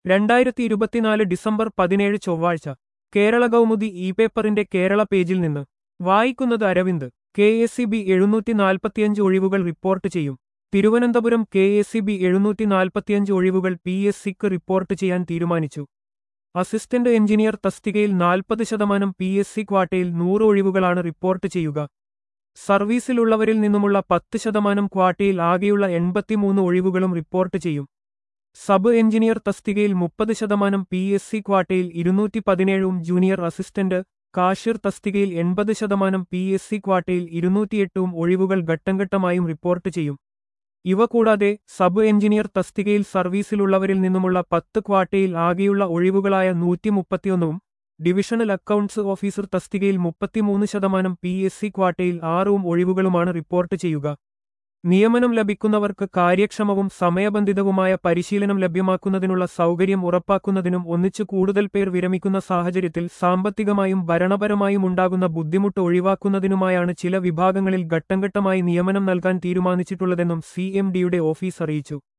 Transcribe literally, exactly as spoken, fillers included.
രണ്ടായിരത്തി ഇരുപത്തിനാല് ഡിസംബർ പതിനേഴ് ചൊവ്വാഴ്ച കേരള കൗമുദി ഇ പേപ്പറിന്റെ കേരള പേജിൽ നിന്ന് വായിക്കുന്നത് Aravind. K S E B എഴുന്നൂറ്റി നാൽപ്പത്തിയഞ്ച് ഒഴിവുകൾ റിപ്പോർട്ട് ചെയ്യും. Thiruvananthapuram K S E B എഴുന്നൂറ്റി നാൽപ്പത്തിയഞ്ച് ഒഴിവുകൾ പി എസ് സിക്ക് റിപ്പോർട്ട് ചെയ്യാൻ തീരുമാനിച്ചു. അസിസ്റ്റന്റ് എഞ്ചിനീയർ തസ്തികയിൽ നാൽപ്പത് ശതമാനം പി എസ് സി ക്വാട്ടയിൽ നൂറ് ഒഴിവുകളാണ് റിപ്പോർട്ട് ചെയ്യുക. സർവീസിലുള്ളവരിൽ നിന്നുമുള്ള പത്ത് ശതമാനം ക്വാട്ടയിൽ ആകെയുള്ള എൺപത്തിമൂന്ന് ഒഴിവുകളും റിപ്പോർട്ട് ചെയ്യും. സബ് എഞ്ചിനീയർ തസ്തികയിൽ മുപ്പത് ശതമാനം പി എസ് സി ക്വാട്ടയിൽ ഇരുന്നൂറ്റി പതിനേഴും ജൂനിയർ അസിസ്റ്റന്റ് കാഷ്യർ തസ്തികയിൽ എൺപത് ശതമാനം പി എസ് സി ക്വാട്ടയിൽ ഇരുന്നൂറ്റിയെട്ടും ഒഴിവുകൾ ഘട്ടംഘട്ടമായും റിപ്പോർട്ട് ചെയ്യും. ഇവ കൂടാതെ സബ് എഞ്ചിനീയർ തസ്തികയിൽ സർവീസിലുള്ളവരിൽ നിന്നുമുള്ള പത്ത് ക്വാട്ടയിൽ ആകെയുള്ള ഒഴിവുകളായ നൂറ്റി മുപ്പത്തിയൊന്നും ഡിവിഷണൽ അക്കൗണ്ട്സ് ഓഫീസർ തസ്തികയിൽ മുപ്പത്തിമൂന്ന് ശതമാനം പി എസ് സി ക്വാട്ടയിൽ ആറും ഒഴിവുകളുമാണ് റിപ്പോർട്ട് ചെയ്യുക. നിയമനം ലഭിക്കുന്നവർക്ക് കാര്യക്ഷമവും സമയബന്ധിതവുമായ പരിശീലനം ലഭ്യമാക്കുന്നതിനുള്ള സൗകര്യം ഉറപ്പാക്കുന്നതിനും ഒന്നിച്ചു കൂടുതൽ പേർ വിരമിക്കുന്ന സാഹചര്യത്തിൽ സാമ്പത്തികമായും ഭരണപരമായും ഉണ്ടാകുന്ന ബുദ്ധിമുട്ട് ഒഴിവാക്കുന്നതിനുമായാണ് ചില വിഭാഗങ്ങളിൽ ഘട്ടംഘട്ടമായി നിയമനം നൽകാൻ തീരുമാനിച്ചിട്ടുള്ളതെന്നും സി എം ഡിയുടെ ഓഫീസ് അറിയിച്ചു.